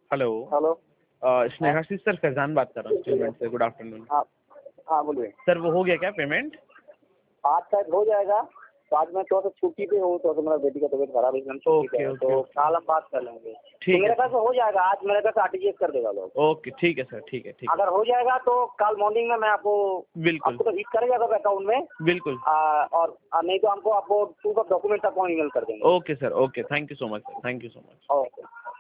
Hello. Hello. Sneha sir Faizan बात कर रहा हूँ स्टूडेंट से। Good afternoon. हाँ हाँ बोलिए। सर वो हो गया क्या पेमेंट? आज शायद हो जाएगा। तो आज मैं थोड़ा सा छुट्टी पे हूँ, तो मेरा बेटी का तबीयत खराब है, इसलिए हम छुट्टी पे हैं। तो कल हम बात कर लेंगे। ठीक मेरे है ख्याल से हो जाएगा आज, मेरे ख्याल से आरटीजीएस कर देगा लोग। ओके ठीक है सर, ठीक है ठीक है। अगर हो जाएगा तो कल मॉर्निंग में मैं आपको बिल्कुल तो हिट करेगा तो अकाउंट में। बिल्कुल। और नहीं तो हमको आपको 2 का डॉक्यूमेंट आपको ईमेल कर देंगे। Okay sir, okay. Thank you so much sir, thank you so much. Okay.